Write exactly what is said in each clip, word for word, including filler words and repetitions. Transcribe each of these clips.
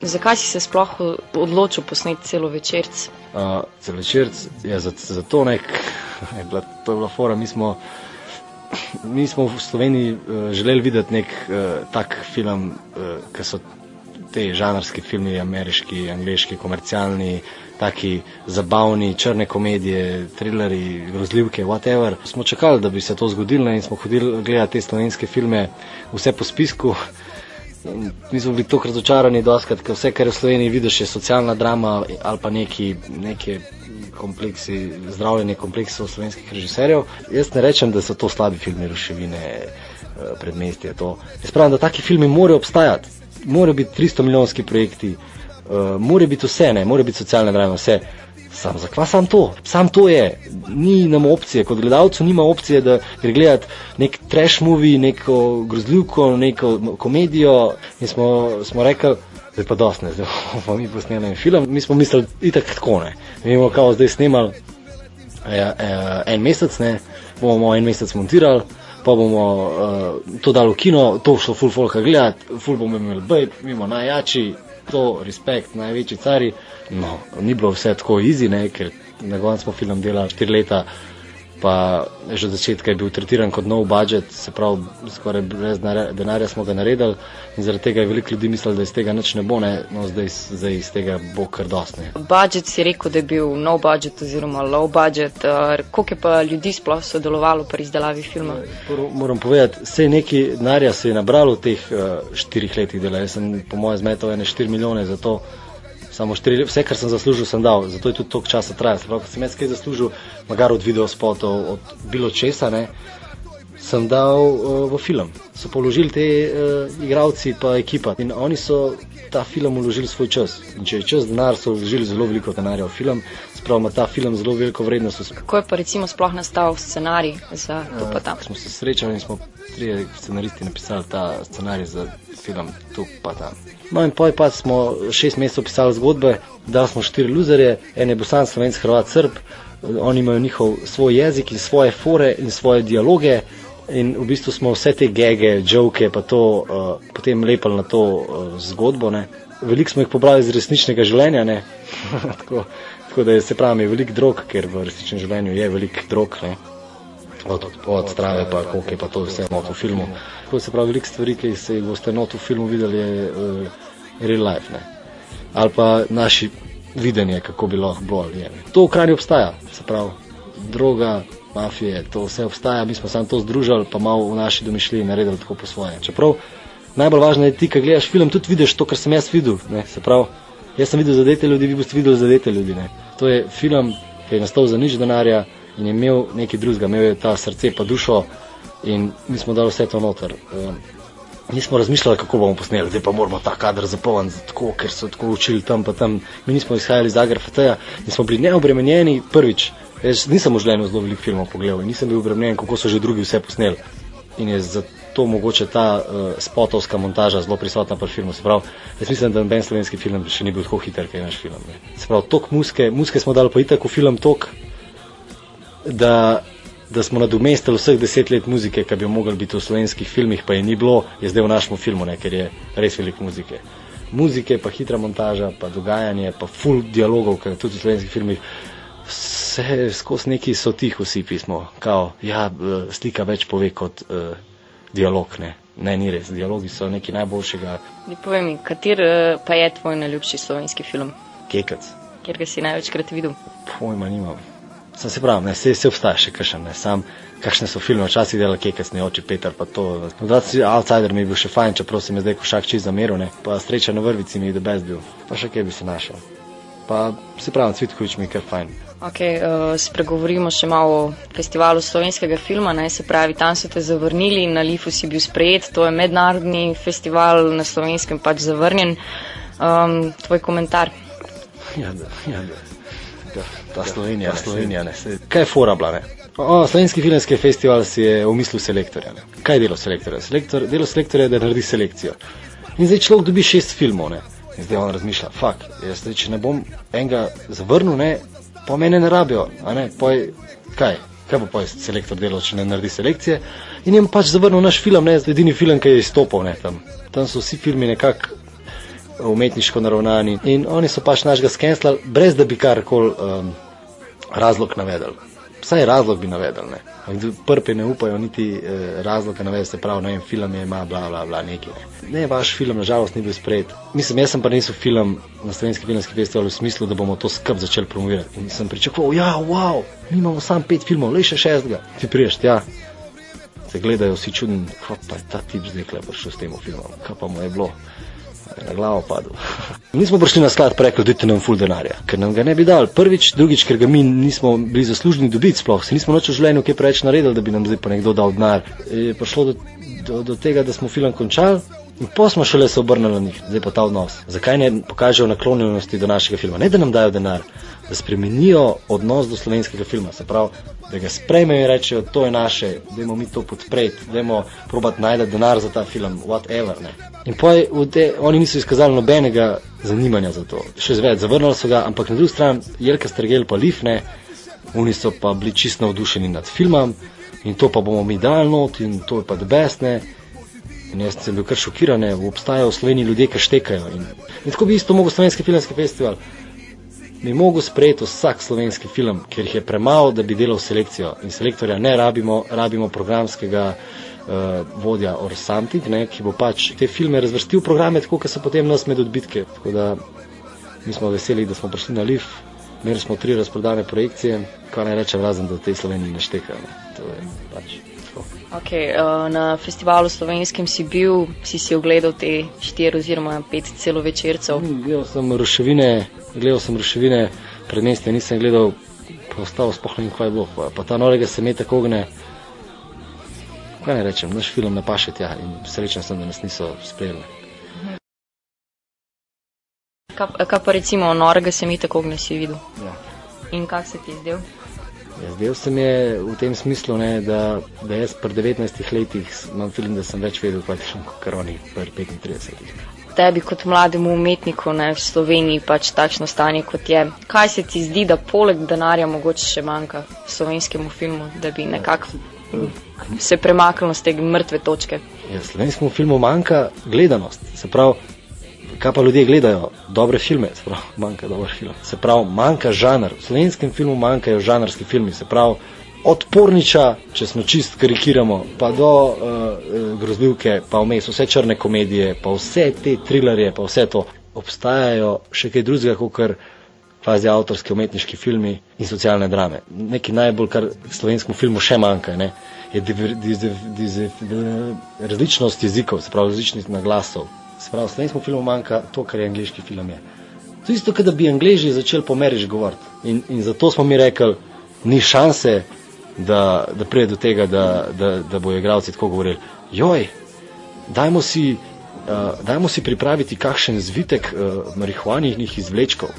Zakaj si se sploh odločil posneti celovečerc? Uh, celovečerc je za, za to nek, je bila, to je bila fora, mi smo, mi smo v Sloveniji uh, želeli videti nek uh, tak film, uh, ki so te žanrski filmi, ameriški, angleški, komercialni, taki zabavni, črne komedije, thrilleri, grozljivke, whatever. Smo čakali, da bi se to zgodilo in smo hodili gledati te slovenske filme vse po spisku. Mi smo bili toliko razočarani doskrat, ker vse, kar v Sloveniji vidiš, je socialna drama ali pa neki, neke kompleksi, zdravljenje kompleksov slovenskih režiserjev. Jaz ne rečem, da so to slabi filmi, ruševine, predmestje, to. Jaz pravim, da taki filmi morajo obstajati. Morajo biti tristo milijonski projekti, uh, morajo biti vse, ne, morajo biti socialne drame, vse. Sam, zakaj sam to? Sam to je. Ni nam opcije, kot gledalcu nima opcije, da gre gledati nek trash movie, neko grozljivko, neko komedijo in smo, smo rekli, zdaj pa dosti ne, zdaj pa mi posneli film. Mi smo mislili, itak tako ne. Mi bomo kao zdaj snemali eh, eh, en mesec, ne, bomo en mesec montirali, pa bomo uh, to dali v kino, to šlo ful folka gledati, ful bomo imeli bejb, mi bomo najjači, to, respekt, največji cari. No, ni bilo vse tako easy, ne, ker na koncu smo film delali štiri leta, pa že od začetka je bil tretiran kot nov budget, se pravi, skoraj brez denarja smo ga naredili in zaradi tega je veliko ljudi mislili, da iz tega nič ne bo, ne, no zdaj, zdaj iz tega bo kar dosti, ne. Budget si rekel, da je bil no budget oziroma low budget, uh, koliko je pa ljudi sploh sodelovalo pri izdelavi filma? Prvo moram povedati, vse nekaj denarja se je nabralo v teh uh, štirih letih dela, jaz sem po moje zmetal ene štiri milijone za to. Samo štiri, vse, kar sem zaslužil, sem dal, zato je tudi toliko časa trajalo. Se pravi, ko sem jaz kaj zaslužil, magar od videospotov, od bilo česa, ne, sem dal uh, v film. So položili te uh, igravci pa ekipa in oni so ta film uložili svoj čas. In če je čas denar, so uložili zelo veliko denarja v film, spravo ima ta film zelo veliko vrednost. Kako je pa recimo sploh nastal scenarij za to pa tam? Uh, smo se srečali in smo trije scenaristi napisali ta scenarij za film tu pa tam. No in poj pa smo šest mesecev pisali zgodbe, dali smo štiri luzerje, en je Bosan, Slovenc, Hrvat, Srb, oni imajo njihov svoj jezik in svoje fore in svoje dialoge in v bistvu smo vse te gege, joke pa to uh, potem lepili na to uh, zgodbo, ne. Veliko smo jih pobrali iz resničnega življenja, ne. tako, tako da je, se pravi, je veliko drog, ker v resničnem življenju je veliko drog, ne. Od, od strave pa koliko je pa to vse not v filmu. Tako se pravi, veliko stvari, ki se jih boste not v filmu videli, je uh, real life, ne. Ali pa naši videnje, kako bi lahko bilo. Je. To v Kranju obstaja, se pravi, droga, mafije, to vse obstaja, mi smo samo to združili, pa malo v naši domišljiji naredili tako po svoje. Čeprav najbolj važno je ti, ko gledaš film, tudi vidiš to, kar sem jaz videl, ne. Se pravi, jaz sem videl zadete ljudi, vi boste videli zadete ljudi, ne. To je film, ki je nastal za nič denarja in je imel nekaj drugega, imel je ta srce pa dušo in mi smo dali vse to noter. Um, nismo razmišljali, kako bomo posneli, zdaj pa moramo ta kader zapolniti, tako, ker so tako učili tam pa tam. Mi nismo izhajali iz Agrafeteja in smo bili neobremenjeni prvič. Jaz nisem v življenju zelo veliko filmov pogledal in nisem bil obremenjen, kako so že drugi vse posneli. In je zato mogoče ta uh, spotovska montaža zelo prisotna pri filmu. Se pravi, jaz mislim, da noben slovenski film še ni bil tako hiter, kot je naš film. Ne. Se pravi, tok muske, muske smo dali pa itak v film tok, da, da smo nadomestili vseh deset let muzike, ki bi jo mogli biti v slovenskih filmih, pa je ni bilo, je zdaj v našem filmu, ne, ker je res veliko muzike. Muzike, pa hitra montaža, pa dogajanje, pa full dialogov, ker tudi v slovenskih filmih vse skozi neki so tih vsi pismo, kao, ja, slika več pove kot uh, dialog, ne. Ne, ni res, dialogi so nekaj najboljšega. Ni povej mi, kater uh, pa je tvoj najljubši slovenski film? Kekec. Kjer ga si največkrat videl? Pojma nimam. Sam se pravim, ne, se, se obstaja še kakšen, ne, sam, kakšne so filme, včasih dela Kekec, ne, Oči Peter, pa to. Odvratci Outsider mi je bil še fajn, čeprav se mi zdaj Košak čist zameril, ne, pa Sreča na vrvici mi je the best bil, pa še kje bi se našel. Pa se pravim, Cvitkovič mi je kar fajn. Ok, uh, spregovorimo še malo o festivalu slovenskega filma, naj se pravi, tam so te zavrnili, na Lifu si bil sprejet, to je mednarodni festival, na Slovenskem pač zavrnjen. Um, tvoj komentar? Ja, da, ja, da. Ta Slovenija, Slovenija, ne. Kaj je fora bila, ne? O, Slovenski filmski festival si je umislil selektorja, ne. Kaj je delo selektorja? Selektor, delo selektorja je, da naredi selekcijo. In zdaj človek dobi šest filmov, ne. In zdaj on razmišlja, fak, jaz zdaj, če ne bom enega zavrnil, ne, pa mene ne rabijo, a ne, poj, kaj? Kaj bo poj selektor delal, če ne naredi selekcije? In je pač zavrnil naš film, ne, edini film, ki je izstopal, ne, tam. Tam so vsi filmi nekako umetniško naravnani in oni so pač našega skenslali, brez da bi karkoli um, razlog navedel. Vsaj razlog bi navedel, ne. Prpe ne upajo niti eh, razloga navedel, se pravi, ne vem, film je ima bla bla bla neki, ne. Ne, vaš film nažalost ni bil sprejet. Mislim, jaz sem pa nisel film na Slovenski filmski festival v smislu, da bomo to skrb začeli promovirati. In sem pričakoval, ja, wow, mi imamo sam pet filmov, le še šestega. Ti priješ, ja, se gledajo vsi čudni, kva pa je ta tip zdaj kle prišel s tem filmom, kaj pa mu je bilo, je na glavo padel. Nismo prišli na sklad pa rekli, dajte nam ful denarja, ker nam ga ne bi dal. Prvič, drugič, ker ga mi nismo bili zaslužni dobiti sploh, se nismo noč v življenju kaj preveč naredili, da bi nam zdaj pa nekdo dal denar. Je prišlo do, do, do tega, da smo film končali in pa smo šele se obrnili na njih, zdaj pa ta odnos. Zakaj ne pokažejo naklonjenosti do našega filma? Ne, da nam dajo denar, da spremenijo odnos do slovenskega filma, se pravi, da ga sprejmejo in rečejo, to je naše, dajmo mi to podpreti, dajmo probati najti denar za ta film, whatever, ne. In poj, te, oni niso izkazali nobenega zanimanja za to, še zveč, zavrnili so ga, ampak na drugi strani, Jelka Strgel pa Lif, ne, oni so pa bili čisto navdušeni nad filmom in to pa bomo mi dali not in to je pa the best, ne. In jaz sem bil kar šokiran, ne, obstajajo v Sloveniji ljudje, ki štekajo. In, in tako bi isto mogel Slovenski filmski festival. Bi mogel sprejeti vsak slovenski film, ker jih je premalo, da bi delal selekcijo. In selektorja ne rabimo, rabimo programskega uh, vodja or something, ne, ki bo pač te filme razvrstil programe, tako da so potem nas med odbitke. Tako da mi smo veseli, da smo prišli na Lif, imeli smo tri razprodane projekcije, kaj naj rečem, razen da v tej Sloveniji ne štekajo. Ne. To je pač tako. Ok, uh, na festivalu slovenskem si bil, si si ogledal te štiri oziroma pet celovečercev. Gledal sem ruševine, gledal sem ruševine predmestja, nisem gledal, pa ostalo sploh ne vem, kaj je bilo. Pa, pa ta Norega se me tako ogne, kaj ne rečem, naš film ne paše tja in srečen sem, da nas niso sprejeli. Kaj, kaj pa recimo Norega se mi tako ogne si videl? Ja. In kak se ti je zdel? Ja, zdel se mi je v tem smislu, ne, da, da jaz pri devetnajstih letih imam film, da sem več vedel, kaj film, kar oni pri petintridesetih. Tebi kot mlademu umetniku, ne, v Sloveniji pač takšno stanje kot je. Kaj se ti zdi, da poleg denarja mogoče še manjka slovenskemu filmu, da bi nekako se premaknilo z te mrtve točke? Ja, slovenskemu filmu manjka gledanost, se pravi, kaj pa ljudje gledajo? Dobre filme, se pravi, manjka dober film. Se pravi, manjka žanr. V slovenskem filmu manjkajo žanrski filmi, se pravi, od Porniča, če smo čist karikiramo, pa do uh, grozljivke, pa vmes vse črne komedije, pa vse te trilerje, pa vse to. Obstajajo še kaj drugega, kakor kvazi avtorski umetniški filmi in socialne drame. Nekaj najbolj, kar slovenskemu filmu še manjka, ne, je diver, dizer, dizer, različnost jezikov, se pravi, različnih naglasov. Se pravi, v slovenskem filmu manjka to, kar je angleški film je. To je isto, da bi Angleži začeli po Meriš govoriti. In, in zato smo mi rekli, ni šanse, da, da pride do tega, da, da, da bojo igralci tako govorili. Joj, dajmo si, uh, dajmo si pripraviti kakšen zvitek uh, marihuanih izvlečkov.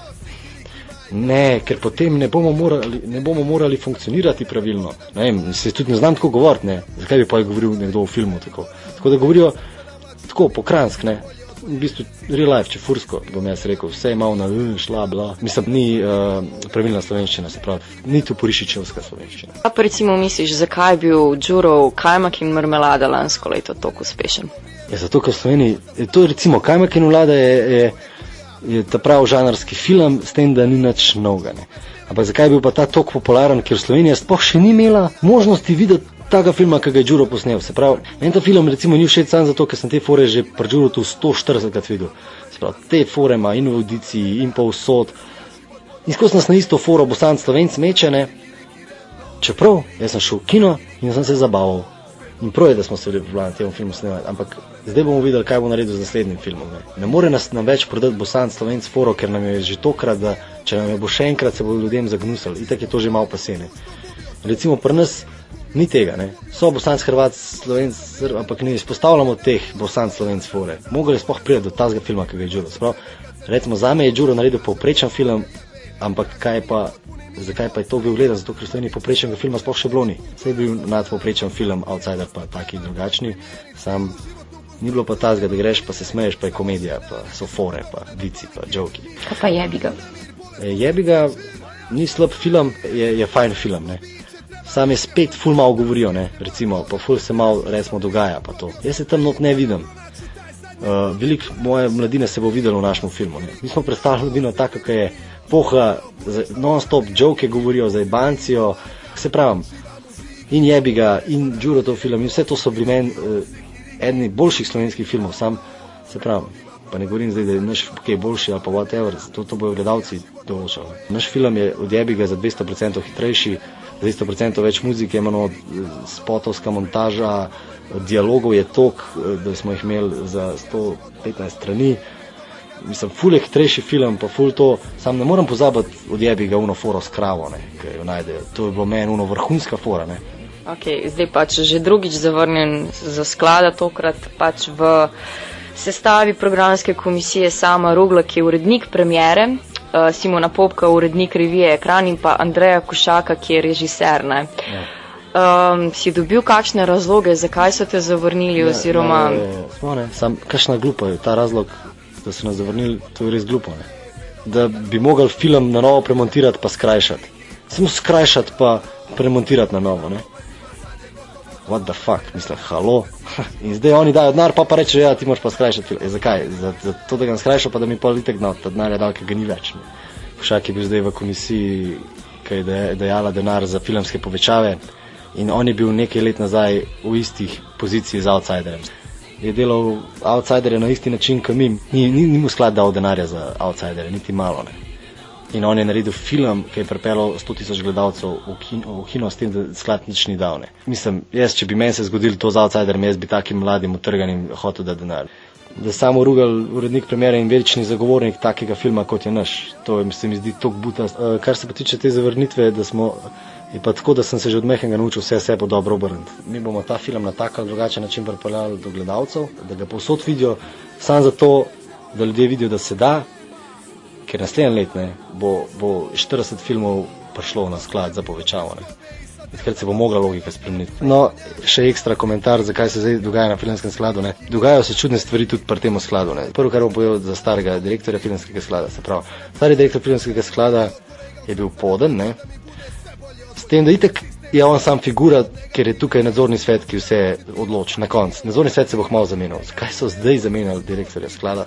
Ne, ker potem ne bomo morali, ne bomo morali funkcionirati pravilno. Ne vem, se tudi ne znam tako govoriti, ne. Zakaj bi pa govoril nekdo v filmu tako? Tako da govorijo tako, pokransk, ne. V bistvu real life, če fursko, bom jaz rekel, vse je malo na šla, bla. Mislim, ni uh, pravilna slovenščina, se pravi, ni tu porišičevska slovenščina. Kaj pa recimo misliš, zakaj je bil Đurov Kajmak in marmelada lansko leto toliko uspešen? Ja, zato, ker v Sloveniji, to je recimo Kajmak in marmelada je, je, je ta prav žanrski film, s tem, da ni nič novega, ne. Ampak zakaj je bil pa ta toliko popularen, ker Slovenija sploh še ni imela možnosti videti takega filma, ki ga je Đuro posnel. Se pravi, meni ta film recimo ni všeč samo zato, ker sem te fore že pri Đuro tu sto štiridesetkrat videl. Se pravi, te fore ima in v audiciji, in pa vsod. In skozi nas na isto foro Bosanc Slovenc meče, ne. Čeprav, jaz sem šel v kino in sem se zabaval. In prav je, da smo se v tem filmu snemali, ampak zdaj bomo videli, kaj bo naredil z naslednjim filmom. Ne, ne more nas nam več prodati Bosanc Slovenc foro, ker nam je že tokrat, da če nam je bo še enkrat, se bodo ljudem zagnusali. Itak je to že malo pasene. Recimo pri nas ni tega, ne. So Bosanc, Hrvat, Slovenc, Srb, ampak ne izpostavljamo teh Bosanc, Slovenc fore. Mogli sploh priti do tazga filma, ki ga je Đuro. Sprav, recimo zame je Đuro naredil povprečen film, ampak kaj pa, zakaj pa je to bil gledan? Zato, ker v Sloveniji povprečnega filma sploh še bilo ni. Saj je bil nadpovprečen film, Outsider pa taki drugačni, sam ni bilo pa tazga, da greš pa se smeješ, pa je komedija, pa so fore, pa vici, pa joki. Kaj pa Jebiga? E, Jebiga ni slab film, je, je fajn film, ne. Sam je spet ful malo govorijo, ne, recimo, pa ful se malo, recimo, dogaja, pa to. Jaz se tam not ne vidim. Uh, veliko moje mladine se bo videlo v našem filmu. Ne. Mi smo predstavili mladino tako, kako je poha, non-stop joke govorijo, za jebancijo, se pravim, in Jebiga, in Đurotov film, in vse to so bili meni uh, edni boljših slovenskih filmov, sam, se pravim, pa ne govorim zdaj, da je naš kaj boljši ali pa whatever, to, to bojo gledalci določali. Naš film je od Jebiga za dvesto procentov hitrejši, dvesto procentov več muzike, imamo spotovska montaža, dialogov je tok, da smo jih imeli za sto petnajst strani. Mislim, ful je hitrejši film, pa ful to, sam ne moram pozabiti od Jebiga uno foro s kravo, ne, ki jo najdejo. To je bilo meni uno vrhunska fora, ne. Ok, zdaj pač že drugič zavrnjen za Sklada, tokrat pač v sestavi programske komisije Sama Rugla, ki je urednik premiere, uh, Simona Popka, urednik revije Ekran in pa Andreja Košaka, ki je režiser, ne. Ja. Um, si dobil kakšne razloge, zakaj so te zavrnili, ja, oziroma... Ja, smo, ne, sam, kakšna glupa je ta razlog, da so nas zavrnili, to je res glupo, ne. Da bi mogli film na novo premontirati pa skrajšati. Samo skrajšati pa premontirati na novo, ne. What the fuck, mislim, halo. In zdaj oni dajo denar, pa pa reče, ja, ti moraš pa skrajšati film. E, zakaj? Za, za to, da ga skrajšal, pa da mi pol itek dal, ta denar je dal, ki ga ni več. Ne. Však je bil zdaj v komisiji, ki je dejala denar za filmske povečave, in on je bil nekaj let nazaj v istih poziciji z Outsiderjem. Je delal Outsiderje na isti način, kot mi. Ni, ni, ni mu Sklad dal denarja za Outsiderje, niti malo, ne. In on je naredil film, ki je pripeljal sto tisoč gledalcev v kino, v kino, s tem, da Sklad nič ni dal, ne. Mislim, jaz, če bi meni se zgodilo to z Outsiderjem, jaz bi takim mladim utrganim hotel da denar. Da Samo Rugel, urednik premiere in večni zagovornik takega filma, kot je naš. To se mi zdi tok butast. Uh, kar se pa tiče te zavrnitve, da smo, je pa tako, da sem se že od mehkega naučil vse sebo dobro obrniti. Mi bomo ta film na tak ali drugačen način pripeljali do gledalcev, da ga povsod vidijo, samo zato, da ljudje vidijo, da se da, ker naslednje let, ne, bo, bo štirideset filmov prišlo na Sklad za povečavo, ne. Takrat se bo mogla logika spremeniti. No, še ekstra komentar, zakaj se zdaj dogaja na Filmskem skladu, ne. Dogajajo se čudne stvari tudi pri tem skladu, ne. Prvo, kar bom povedal za starega direktorja Filmskega sklada, se pravi, stari direktor Filmskega sklada je bil poden, ne. S tem, da itek je on sam figura, ker je tukaj nadzorni svet, ki vse odloči na koncu. Nadzorni svet se bo kmalu zamenjal. Zakaj so zdaj zamenjali direktorja sklada?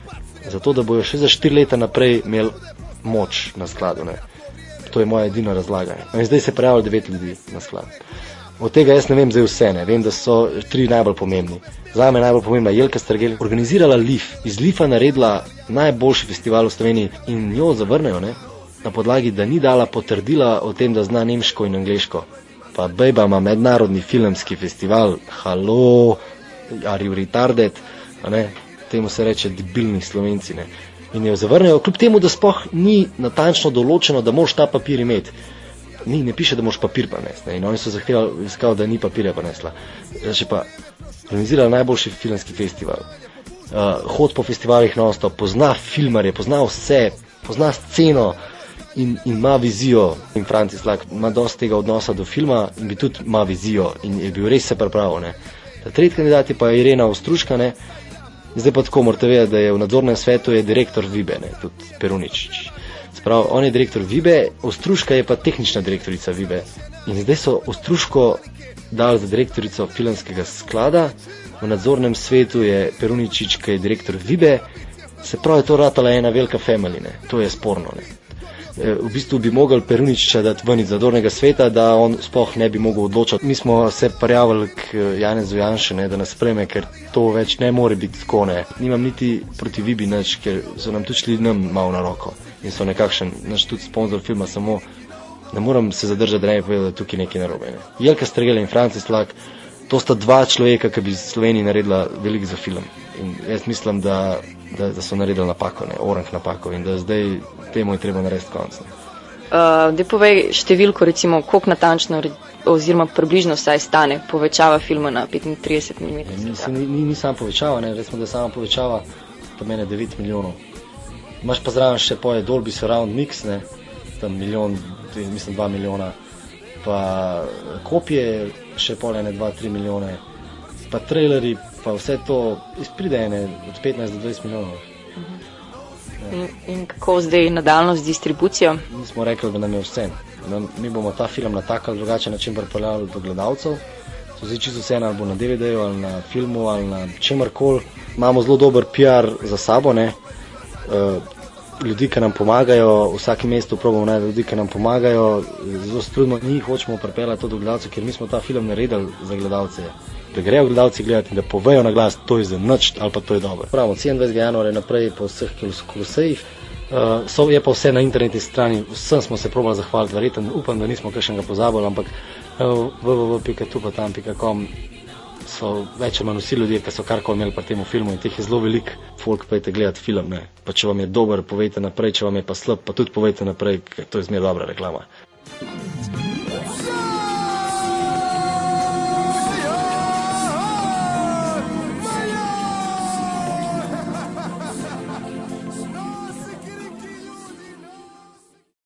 Zato, da bojo še za štiri leta naprej imeli moč na skladu, ne. To je moja edina razlaga. In zdaj se prijavilo devet ljudi na Sklad. Od tega jaz ne vem zdaj vse, ne. Vem, da so tri najbolj pomembni. Zame je najbolj pomembna Jelka Strgel. Organizirala L I F. Iz L I F-a naredila najboljši festival v Sloveniji in njo zavrnejo, ne. Na podlagi, da ni dala potrdila o tem, da zna nemško in angleško. Pa bejba ima mednarodni filmski festival. Halo, are you retarded? A ne? Temu se reče debilni Slovenci, ne. In jo zavrnejo, kljub temu, da sploh ni natančno določeno, da moraš ta papir imeti. Ni, ne piše, da moraš papir prinesti. In oni so zahtevali, iskali, da ni papirja prinesla. Znači pa, organizirala najboljši filmski festival. Uh, hod po festivalih non-stop, pozna filmarje, pozna vse, pozna sceno in, in ima vizijo. In Francis Lak ima dosti tega odnosa do filma in bi tudi ima vizijo in je bil res se pripravil, ne. Ta tretji kandidat je pa Irena Ostruška, ne. Zdaj pa tako morate vedeti, da je v nadzornem svetu je direktor Vibe, ne, tudi Peruničič. Sprav, on je direktor Vibe, Ostruška je pa tehnična direktorica Vibe. In zdaj so Ostruško dali za direktorico Filmskega sklada, v nadzornem svetu je Peruničič, ki je direktor Vibe, se pravi, to ratala ena velika family, ne. To je sporno, ne. V bistvu bi mogel Peruničiča dati ven iz nadzornega sveta, da on sploh ne bi mogel odločati. Mi smo se prijavili k Janezu Janši, ne, da nas spreme, ker to več ne more biti tako, ne. Nimam niti proti Vibi nič, ker so nam tudi šli nam malo na roko in so nekakšen naš tudi sponzor filma, samo ne moram se zadržati, da ne bi povedal, da je tukaj nekaj narobe, ne. Jelka Strgel in Francis Lak, to sta dva človeka, ki bi Sloveniji naredila veliko za film. In jaz mislim, da, da, da so naredili napako, ne, orang napako in da zdaj temu je treba narediti konec. Uh, daj povej številko, recimo, koliko natančno oziroma približno vsaj stane povečava filma na petintrideset milimetrov. Ni, ni, ni samo povečava, ne, recimo, da je sama povečava pa mene devet milijonov. Imaš pa zraven še poje Dolby Surround Mix, ne, tam milijon, mislim dva milijona, pa kopije še pole ne dva, tri milijone, pa traileri, pa vse to izpride ene od petnajst do dvajset milijonov. Uh-huh. In, in kako zdaj nadaljno z distribucijo? Mi smo rekli, da nam je vse. Mi bomo ta film na tak ali drugačen način pripeljali do gledalcev. To zdaj čisto vse, ali bo na D V D-ju, ali na filmu, ali na čemarkoli. imamo zelo dober P R za sabo, ne. Uh, ljudi, ki nam pomagajo, v vsakem mestu probamo najti ljudi, ki nam pomagajo, zelo strudno njih hočemo pripeljati to do gledalcev, ker mi smo ta film naredili za gledalce, da grejo gledalci gledati in da povejo na glas, to je za nič ali pa to je dobro. Pravimo, sedemindvajsetega januarja naprej po vseh kolosejih, uh, so, je pa vse na internetni strani, vsem smo se probali zahvaliti, verjetno, upam, da nismo kakšnega pozabili, ampak uh, w w w pika tupatam pika com so več ali manj vsi ljudje, ki so karkoli imeli pri tem filmu, in teh je zelo velik. Folk, pojte gledati film, ne. Pa če vam je dober, povejte naprej, če vam je pa slab, pa tudi povejte naprej, ker to je zmer dobra reklama.